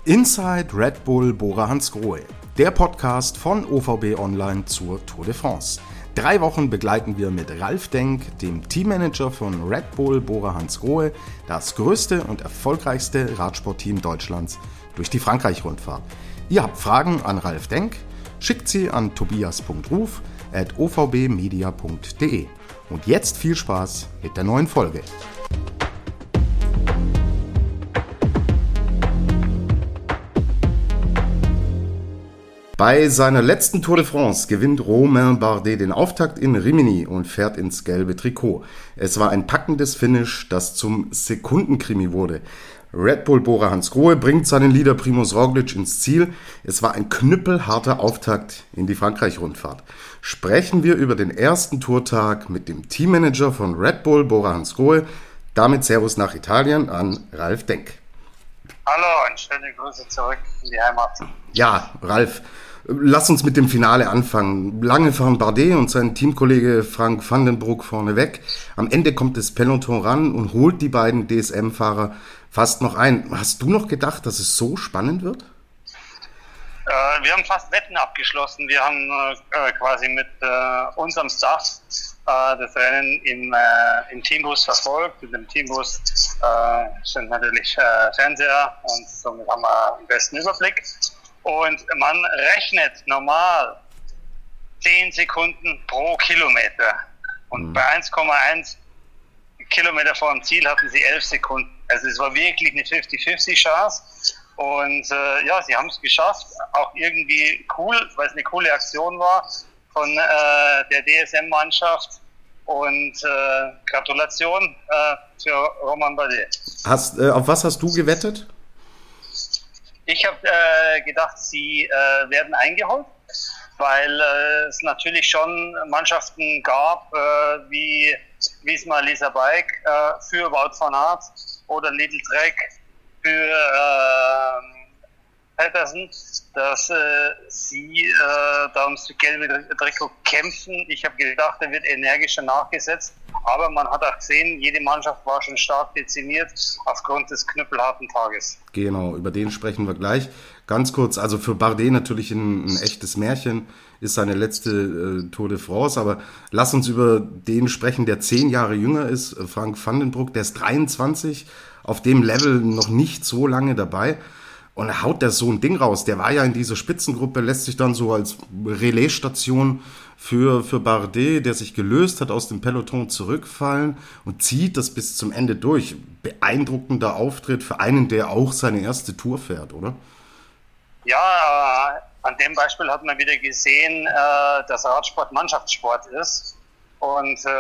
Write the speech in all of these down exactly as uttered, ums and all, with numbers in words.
Inside Red Bull Bora Hansgrohe, der Podcast von O V B Online zur Tour de France. Drei Wochen begleiten wir mit Ralf Denk, dem Teammanager von Red Bull Bora Hansgrohe, das größte und erfolgreichste Radsportteam Deutschlands, durch die Frankreich-Rundfahrt. Ihr habt Fragen an Ralf Denk? Schickt sie an tobias punkt ruf at o v b media punkt d e. Und jetzt viel Spaß mit der neuen Folge. Bei seiner letzten Tour de France gewinnt Romain Bardet den Auftakt in Rimini und fährt ins gelbe Trikot. Es war ein packendes Finish, das zum Sekundenkrimi wurde. Red Bull Bora Hansgrohe bringt seinen Leader Primož Roglič ins Ziel. Es war ein knüppelharter Auftakt in die Frankreich-Rundfahrt. Sprechen wir über den ersten Tourtag mit dem Teammanager von Red Bull Bora Hansgrohe. Damit Servus nach Italien an Ralf Denk. Hallo und schöne Grüße zurück in die Heimat. Ja, Ralf, lass uns mit dem Finale anfangen. Lange fahren Bardet und sein Teamkollege Frank van den Broek vorneweg. Am Ende kommt das Peloton ran und holt die beiden D S M-Fahrer fast noch ein. Hast du noch gedacht, dass es so spannend wird? Äh, wir haben fast Wetten abgeschlossen. Wir haben äh, quasi mit äh, unserem Staff äh, das Rennen im, äh, im Teambus verfolgt. In dem Teambus äh, sind natürlich äh, Fernseher und somit haben wir den besten Überblick. Und man rechnet normal zehn Sekunden pro Kilometer. Und mhm. bei eins Komma eins Kilometer vor dem Ziel hatten sie elf Sekunden. Also es war wirklich eine fünfzig fünfzig Chance. Und äh, ja, sie haben es geschafft. Auch irgendwie cool, weil es eine coole Aktion war von äh, der D S M-Mannschaft. Und äh, Gratulation äh, für Romain Bardet. Hast, äh, auf was hast du gewettet? Ich habe äh, gedacht, sie äh, werden eingeholt, weil äh, es natürlich schon Mannschaften gab, äh, wie Visma Lease a Bike äh, für Wout van Aert oder Lidl Trek für äh, Peterson, dass äh, sie äh, da ums gelbe Trikot kämpfen. Ich habe gedacht, da wird energischer nachgesetzt, aber man hat auch gesehen, jede Mannschaft war schon stark dezimiert aufgrund des knüppelharten Tages. Genau, über den sprechen wir gleich. Ganz kurz, also für Bardet natürlich ein, ein echtes Märchen, ist seine letzte äh, Tour de France, aber lass uns über den sprechen, der zehn Jahre jünger ist, Frank van den Broek, der ist dreiundzwanzig, auf dem Level noch nicht so lange dabei. Und er haut da so ein Ding raus. Der war ja in dieser Spitzengruppe, lässt sich dann so als Relaisstation für, für Bardet, der sich gelöst hat, aus dem Peloton zurückfallen und zieht das bis zum Ende durch. Beeindruckender Auftritt für einen, der auch seine erste Tour fährt, oder? Ja, äh, an dem Beispiel hat man wieder gesehen, äh, dass Radsport Mannschaftssport ist. Und äh,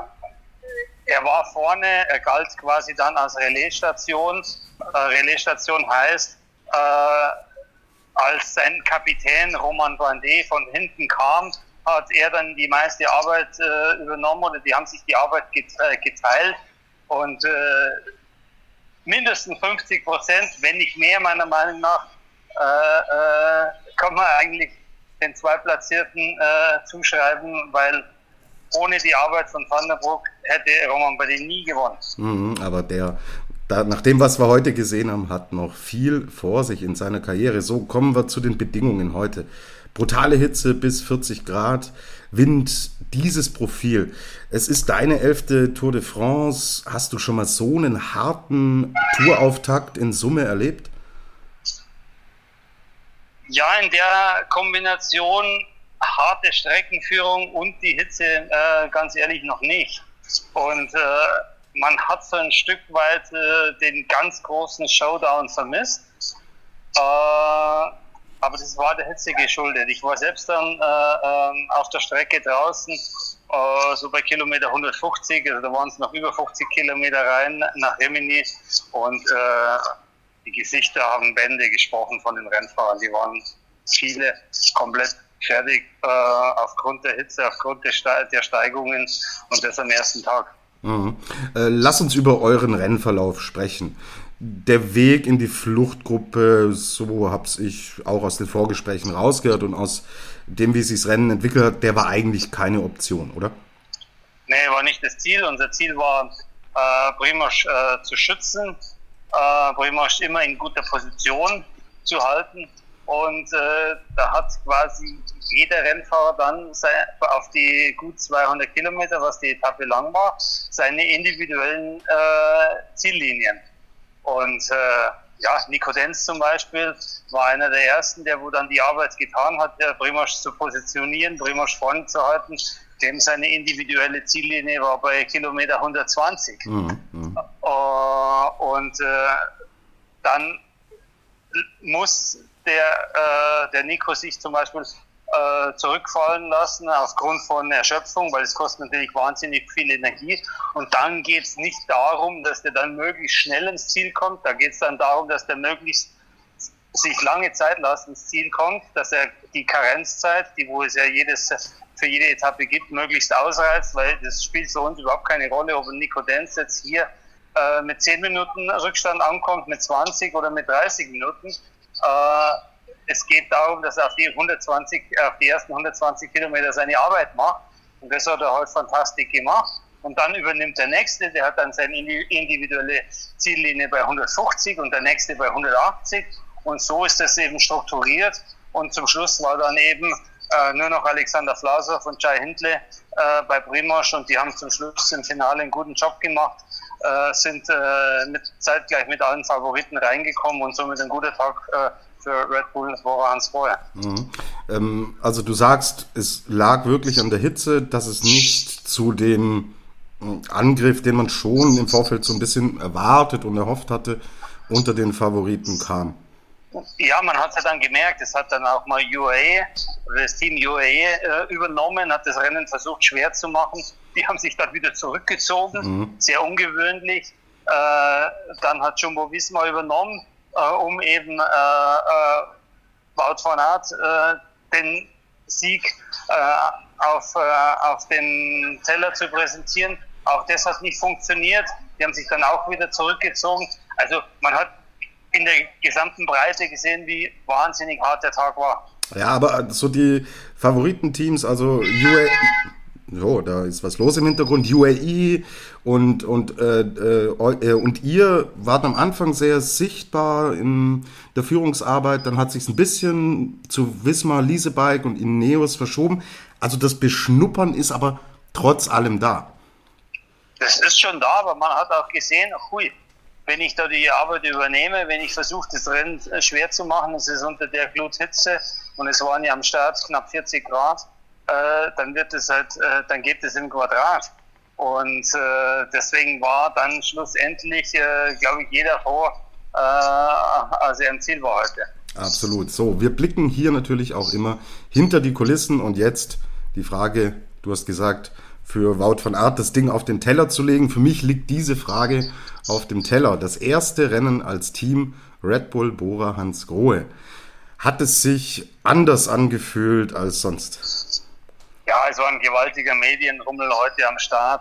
er war vorne, er galt quasi dann als Relaisstation. Äh, Relaisstation heißt, Äh, als sein Kapitän Romain Bardet von hinten kam, hat er dann die meiste Arbeit äh, übernommen oder die haben sich die Arbeit geteilt und äh, mindestens fünfzig Prozent, wenn nicht mehr meiner Meinung nach, äh, äh, kann man eigentlich den Zweitplatzierten äh, zuschreiben, weil ohne die Arbeit von Van der Broek hätte Romain Bardet nie gewonnen. Mhm, aber der Da, nach dem, was wir heute gesehen haben, hat noch viel vor sich in seiner Karriere. So kommen wir zu den Bedingungen heute. Brutale Hitze bis vierzig Grad, Wind, dieses Profil. Es ist deine elfte Tour de France. Hast du schon mal so einen harten Tourauftakt in Summe erlebt? Ja, in der Kombination harte Streckenführung und die Hitze äh, ganz ehrlich noch nicht. Und äh, man hat so ein Stück weit äh, den ganz großen Showdown vermisst, äh, aber das war der Hitze geschuldet. Ich war selbst dann äh, äh, auf der Strecke draußen, äh, so bei Kilometer hundertfünfzig, also da waren es noch über fünfzig Kilometer rein nach Rimini und äh, die Gesichter haben Bände gesprochen von den Rennfahrern. Die waren viele komplett fertig äh, aufgrund der Hitze, aufgrund der, Ste- der Steigungen und das am ersten Tag. Mhm. Äh, lass uns über euren Rennverlauf sprechen. Der Weg in die Fluchtgruppe, so hab's ich auch aus den Vorgesprächen rausgehört und aus dem, wie sich das Rennen entwickelt hat, der war eigentlich keine Option, oder? Nee, war nicht das Ziel. Unser Ziel war, äh, Primož äh, zu schützen. Äh, Primož immer in guter Position. halten. Und äh, da hat quasi jeder Rennfahrer dann sein, auf die gut zweihundert Kilometer, was die Etappe lang war, seine individuellen äh, Ziellinien. Und äh, ja, Nico Denz zum Beispiel war einer der ersten, der wo dann die Arbeit getan hat, der Primož zu positionieren, Primož vorne zu halten. Dem seine individuelle Ziellinie war bei Kilometer hundertzwanzig. Mhm, mh. uh, und äh, dann muss der, äh, der Nico sich zum Beispiel äh, zurückfallen lassen aufgrund von Erschöpfung, weil es kostet natürlich wahnsinnig viel Energie. Und dann geht es nicht darum, dass der dann möglichst schnell ins Ziel kommt. Da geht es dann darum, dass der möglichst sich lange Zeit lässt ins Ziel kommt, dass er die Karenzzeit, die wo es ja jedes für jede Etappe gibt, möglichst ausreizt, weil das spielt für uns überhaupt keine Rolle, ob ein Nico Denz jetzt hier äh, mit zehn Minuten Rückstand ankommt, mit zwanzig oder mit dreißig Minuten. Äh, es geht darum, dass er auf die hundertzwanzig, auf die ersten hundertzwanzig Kilometer seine Arbeit macht. Und das hat er halt fantastisch gemacht. Und dann übernimmt der Nächste, der hat dann seine individuelle Ziellinie bei hundertfünfzig und der Nächste bei hundertachtzig. Und so ist das eben strukturiert. Und zum Schluss war dann eben äh, nur noch Alexander Vlasov und Jai Hindley äh, bei Primož. Und die haben zum Schluss im Finale einen guten Job gemacht, äh, sind äh, mit, zeitgleich mit allen Favoriten reingekommen und somit ein guter Tag äh, für Red Bull Bora Hansgrohe. Mhm. Ähm, also du sagst, es lag wirklich an der Hitze, dass es nicht zu dem Angriff, den man schon im Vorfeld so ein bisschen erwartet und erhofft hatte, unter den Favoriten kam. Ja, man hat es ja dann gemerkt, es hat dann auch mal U A E, das Team U A E äh, übernommen, hat das Rennen versucht schwer zu machen. Die haben sich dann wieder zurückgezogen, mhm. sehr ungewöhnlich. Äh, dann hat Jumbo Visma übernommen, äh, um eben äh, äh, Wout van Aert äh, den Sieg äh, auf, äh, auf den Teller zu präsentieren. Auch das hat nicht funktioniert. Die haben sich dann auch wieder zurückgezogen. Also man hat in der gesamten Breite gesehen, wie wahnsinnig hart der Tag war. Ja, aber so die Favoritenteams, also U A E, so, da ist was los im Hintergrund, U A E und, und, äh, äh, und ihr wart am Anfang sehr sichtbar in der Führungsarbeit, dann hat sich ein bisschen zu Visma, Leasebike und Ineos verschoben. Also das Beschnuppern ist aber trotz allem da. Das ist schon da, aber man hat auch gesehen, hui, wenn ich da die Arbeit übernehme, wenn ich versuche, das Rennen schwer zu machen, es ist unter der Gluthitze und es waren ja am Start knapp vierzig Grad, äh, dann wird es halt, äh, dann geht es im Quadrat. Und äh, deswegen war dann schlussendlich, äh, glaube ich, jeder froh, äh, als er im Ziel war heute. Absolut. So, wir blicken hier natürlich auch immer hinter die Kulissen und jetzt die Frage, du hast gesagt, für Wout van Aert das Ding auf den Teller zu legen. Für mich liegt diese Frage auf dem Teller. Das erste Rennen als Team Red Bull Bora Hansgrohe. Hat es sich anders angefühlt als sonst? Ja, es war ein gewaltiger Medienrummel heute am Start.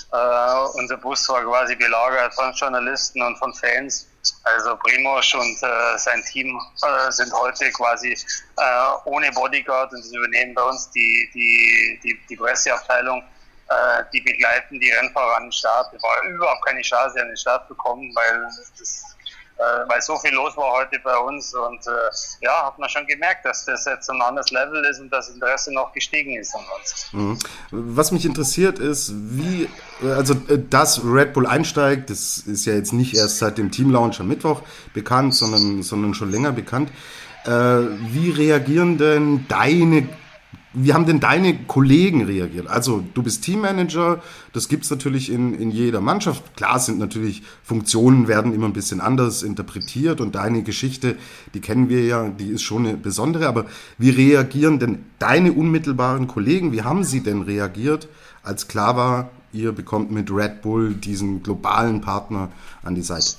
Äh, unser Bus war quasi belagert von Journalisten und von Fans. Also Primož und äh, sein Team äh, sind heute quasi äh, ohne Bodyguard und sie übernehmen bei uns die, die, die, die Presseabteilung. Die begleiten die Rennfahrer an den Start. Es war überhaupt keine Chance, an den Start zu kommen, weil, das, äh, weil so viel los war heute bei uns. Und äh, ja, hat man schon gemerkt, dass das jetzt ein anderes Level ist und das Interesse noch gestiegen ist an uns. Mhm. Was mich interessiert ist, wie, also dass Red Bull einsteigt, das ist ja jetzt nicht erst seit dem Team-Launch am Mittwoch bekannt, sondern, sondern schon länger bekannt. Äh, wie reagieren denn deine Wie haben denn deine Kollegen reagiert? Also du bist Teammanager, das gibt's natürlich in, in jeder Mannschaft. Klar sind natürlich Funktionen werden immer ein bisschen anders interpretiert und deine Geschichte, die kennen wir ja, die ist schon eine besondere. Aber wie reagieren denn deine unmittelbaren Kollegen? Wie haben sie denn reagiert, als klar war, ihr bekommt mit Red Bull diesen globalen Partner an die Seite?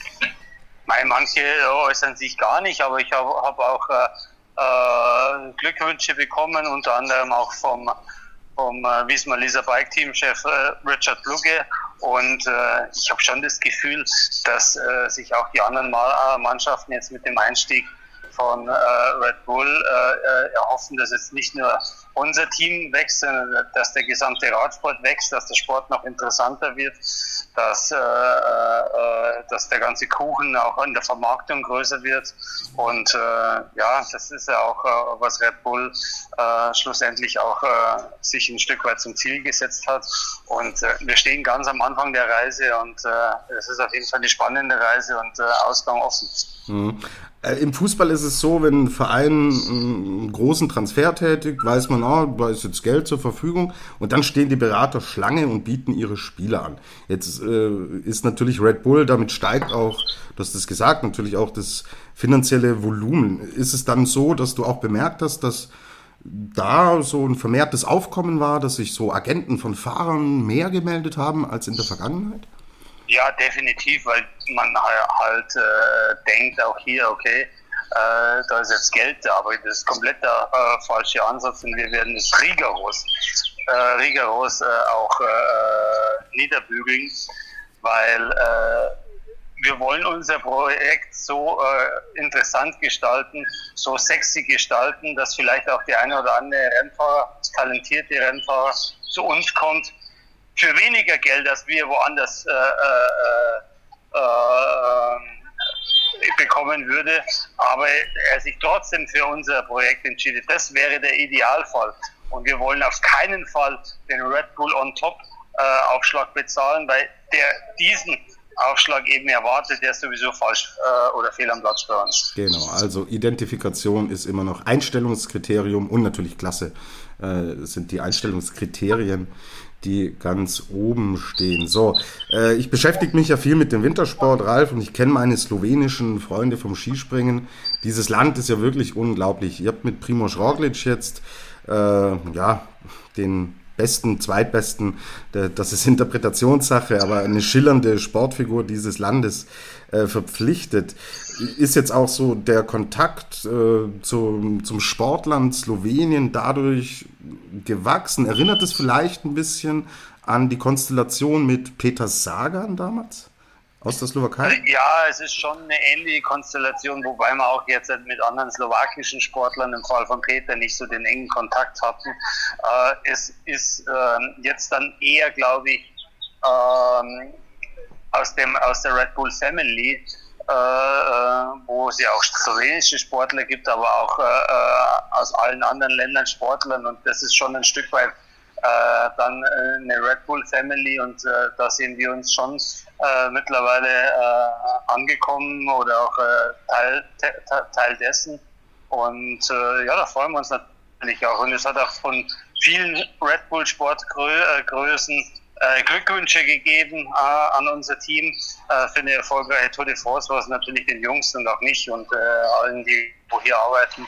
Manche äußern sich gar nicht, aber ich habe hab auch äh, Äh, Glückwünsche bekommen, unter anderem auch vom, vom äh, Visma Leasebike Teamchef äh, Richard Plugge und äh, ich habe schon das Gefühl, dass äh, sich auch die anderen Ma- Mannschaften jetzt mit dem Einstieg von äh, Red Bull äh, erhoffen, dass jetzt nicht nur unser Team wächst, sondern dass der gesamte Radsport wächst, dass der Sport noch interessanter wird. dass, äh, äh, dass der ganze Kuchen auch in der Vermarktung größer wird. Und äh, ja, das ist ja auch, äh, was Red Bull äh, schlussendlich auch äh, sich ein Stück weit zum Ziel gesetzt hat. Und äh, wir stehen ganz am Anfang der Reise und äh, es ist auf jeden Fall eine spannende Reise und äh, Ausgang offen. Mhm. Im Fußball ist es so, wenn ein Verein einen großen Transfer tätigt, weiß man, ah, da ist jetzt Geld zur Verfügung und dann stehen die Berater Schlange und bieten ihre Spieler an. Jetzt äh, ist natürlich Red Bull, damit steigt auch, du hast es gesagt, natürlich auch das finanzielle Volumen. Ist es dann so, dass du auch bemerkt hast, dass da so ein vermehrtes Aufkommen war, dass sich so Agenten von Fahrern mehr gemeldet haben als in der Vergangenheit? Ja, definitiv, weil man halt äh, denkt auch hier, okay, äh, da ist jetzt Geld da, aber das ist komplett der äh, falsche Ansatz und wir werden es rigoros, äh, rigoros äh, auch äh, niederbügeln, weil äh, wir wollen unser Projekt so äh, interessant gestalten, so sexy gestalten, dass vielleicht auch der eine oder andere Rennfahrer, talentierte Rennfahrer zu uns kommt, für weniger Geld, als wir woanders äh, äh, äh, bekommen würde, aber er sich trotzdem für unser Projekt entschieden. Das wäre der Idealfall. Und wir wollen auf keinen Fall den Red Bull on Top äh, Aufschlag bezahlen, weil der diesen Aufschlag eben erwartet, der ist sowieso falsch äh, oder fehl am Platz für uns. Genau, also Identifikation ist immer noch Einstellungskriterium und natürlich Klasse äh, sind die Einstellungskriterien, die ganz oben stehen. So, äh, ich beschäftige mich ja viel mit dem Wintersport, Ralf, und ich kenne meine slowenischen Freunde vom Skispringen. Dieses Land ist ja wirklich unglaublich. Ihr habt mit Primož Roglič jetzt äh, ja den besten, zweitbesten, das ist Interpretationssache, aber eine schillernde Sportfigur dieses Landes äh, verpflichtet. Ist jetzt auch so der Kontakt äh, zu, zum Sportland Slowenien dadurch gewachsen? Erinnert es vielleicht ein bisschen an die Konstellation mit Peter Sagan damals aus der Slowakei? Ja, es ist schon eine ähnliche Konstellation, wobei wir auch jetzt mit anderen slowakischen Sportlern im Fall von Peter nicht so den engen Kontakt hatten. Äh, es ist äh, jetzt dann eher, glaube ich, äh, aus dem aus der Red Bull Family, äh, wo es ja auch slowenische Sportler gibt, aber auch äh, aus allen anderen Ländern Sportlern, und das ist schon ein Stück weit äh, dann äh, eine Red Bull Family, und äh, da sehen wir uns schon äh, mittlerweile äh, angekommen oder auch äh, Teil, te, Teil dessen, und äh, ja, da freuen wir uns natürlich auch, und es hat auch von vielen Red Bull Sportgrößen Äh, Glückwünsche gegeben äh, an unser Team äh, für eine erfolgreiche Tour de France, was natürlich den Jungs und auch mich und äh, allen, die wo hier arbeiten,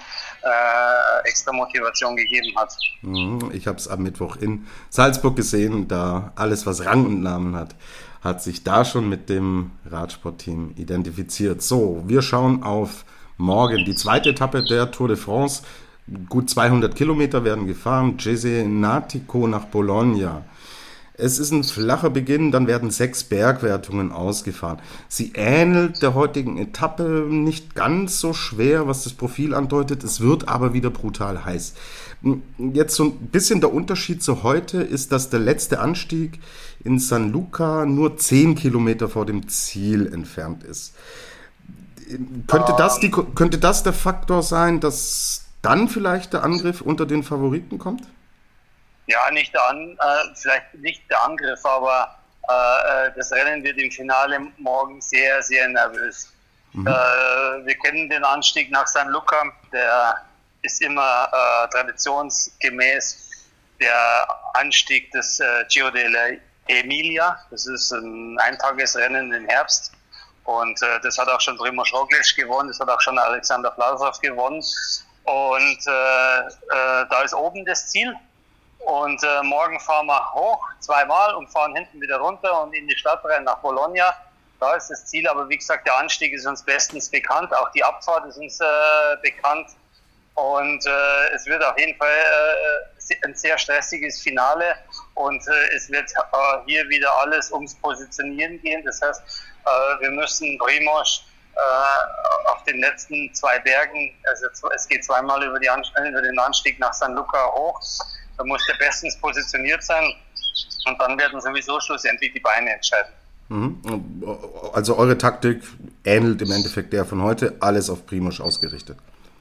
äh, extra Motivation gegeben hat. Ich habe es am Mittwoch in Salzburg gesehen, da alles, was Rang und Namen hat, hat sich da schon mit dem Radsportteam identifiziert. So, wir schauen auf morgen, die zweite Etappe der Tour de France. Gut zweihundert Kilometer werden gefahren, Cesenatico nach Bologna. Es ist ein flacher Beginn, dann werden sechs Bergwertungen ausgefahren. Sie ähnelt der heutigen Etappe nicht ganz so schwer, was das Profil andeutet. Es wird aber wieder brutal heiß. Jetzt so ein bisschen der Unterschied zu heute ist, dass der letzte Anstieg in San Luca nur zehn Kilometer vor dem Ziel entfernt ist. Könnte das, die, könnte das der Faktor sein, dass dann vielleicht der Angriff unter den Favoriten kommt? Ja, nicht der An, äh, vielleicht nicht der Angriff, aber äh, das Rennen wird im Finale morgen sehr, sehr nervös. Mhm. Äh, wir kennen den Anstieg nach San Luca, der ist immer äh, traditionsgemäß der Anstieg des äh, Giro dell'Emilia. Das ist ein Eintagesrennen im Herbst, und äh, das hat auch schon Primož Roglič gewonnen, das hat auch schon Alexander Vlasov gewonnen, und äh, äh, da ist oben das Ziel. Und äh, morgen fahren wir hoch, zweimal, und fahren hinten wieder runter und in die Stadt rein nach Bologna. Da ist das Ziel, aber wie gesagt, der Anstieg ist uns bestens bekannt, auch die Abfahrt ist uns äh, bekannt, und äh, es wird auf jeden Fall äh, ein sehr stressiges Finale, und äh, es wird äh, hier wieder alles ums Positionieren gehen. Das heißt, äh, wir müssen Primož äh, auf den letzten zwei Bergen, also es geht zweimal über, die Anstieg, über den Anstieg nach San Luca hoch, da muss der bestens positioniert sein, und dann werden sowieso schlussendlich die Beine entscheiden. Also eure Taktik ähnelt im Endeffekt der von heute, alles auf Primož ausgerichtet.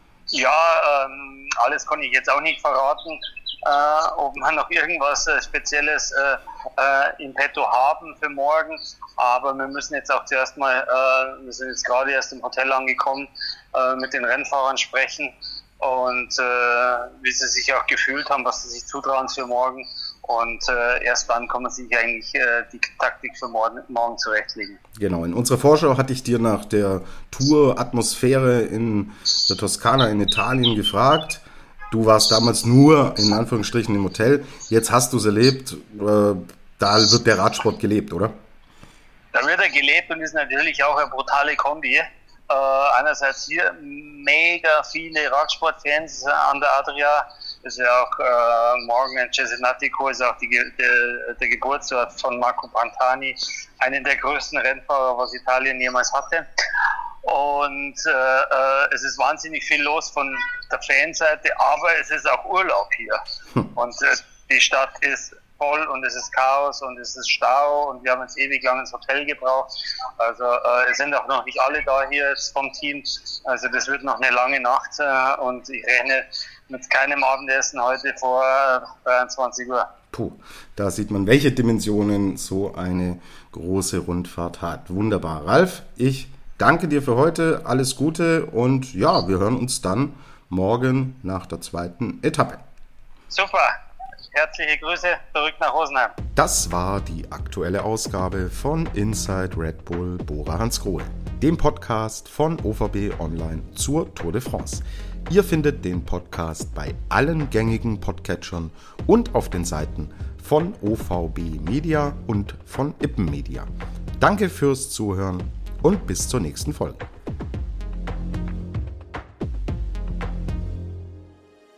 Ja, ähm, alles kann ich jetzt auch nicht verraten, äh, ob wir noch irgendwas äh, Spezielles äh, äh, in petto haben für morgen, aber wir müssen jetzt auch zuerst mal, äh, wir sind jetzt gerade erst im Hotel angekommen, äh, mit den Rennfahrern sprechen und äh, wie sie sich auch gefühlt haben, was sie sich zutrauen für morgen. Und äh, erst dann kann man sich eigentlich äh, die Taktik für morgen, morgen zurechtlegen. Genau, in unserer Vorschau hatte ich dir nach der Tour-Atmosphäre in der Toskana in Italien gefragt. Du warst damals nur, in Anführungsstrichen, im Hotel. Jetzt hast du es erlebt. Äh, da wird der Radsport gelebt, oder? Da wird er gelebt und ist natürlich auch eine brutale Kombi. Äh, einerseits hier mega viele Radsportfans an der Adria. Das ist ja auch äh, morgen in Cesenatico, ist auch die, der, der Geburtsort von Marco Pantani, einen der größten Rennfahrer, was Italien jemals hatte. Und äh, äh, es ist wahnsinnig viel los von der Fanseite, aber es ist auch Urlaub hier. Hm. Und äh, die Stadt ist voll und es ist Chaos und es ist Stau und wir haben jetzt ewig lang ins Hotel gebraucht. Also äh, es sind auch noch nicht alle da hier jetzt vom Team. Also das wird noch eine lange Nacht äh, und ich rechne mit keinem Abendessen heute vor dreiundzwanzig Uhr. Puh, da sieht man, welche Dimensionen so eine große Rundfahrt hat. Wunderbar. Ralf, ich danke dir für heute, alles Gute und ja, wir hören uns dann morgen nach der zweiten Etappe. Super, herzliche Grüße zurück nach Rosenheim. Das war die aktuelle Ausgabe von Inside Red Bull Bora Hansgrohe, dem Podcast von O V B Online zur Tour de France. Ihr findet den Podcast bei allen gängigen Podcatchern und auf den Seiten von O V B Media und von Ippen Media. Danke fürs Zuhören und bis zur nächsten Folge.